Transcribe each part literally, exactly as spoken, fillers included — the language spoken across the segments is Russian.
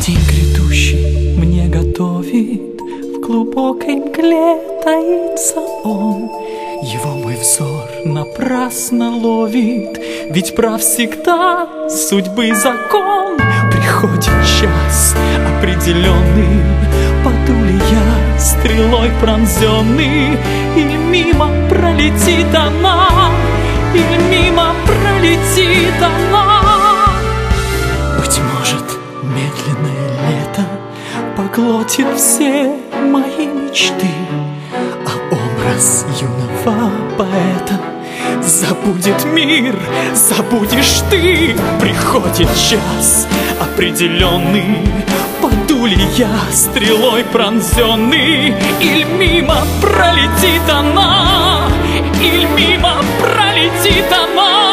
День грядущий мне готовит, в глубокой мгле таится он. Его мой взор напрасно ловит, ведь прав всегда судьбы закон. Приходит час определенный, паду ли я стрелой пронзенный, или мимо пролетит она, или мимо пролетит она. Быть может, медленное лето поглотит все мои мечты, а образ юного поэта забудет мир, забудешь ты. Приходит час определенный, паду ли я стрелой пронзенный, или мимо пролетит она, или мимо пролетит она.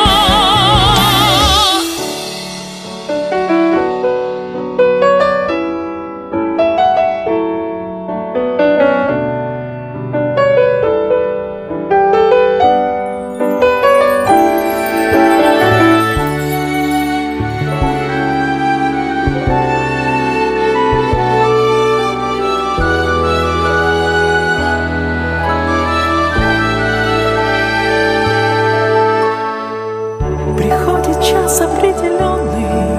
Приходит час определенный,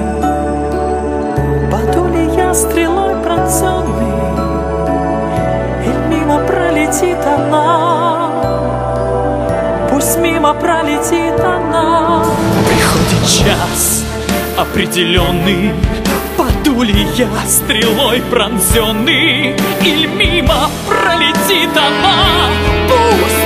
паду ли я стрелой пронзенный, или мимо пролетит она, пусть мимо пролетит она. Приходит час определенный, паду ли я стрелой пронзенный, или мимо пролетит она, пусть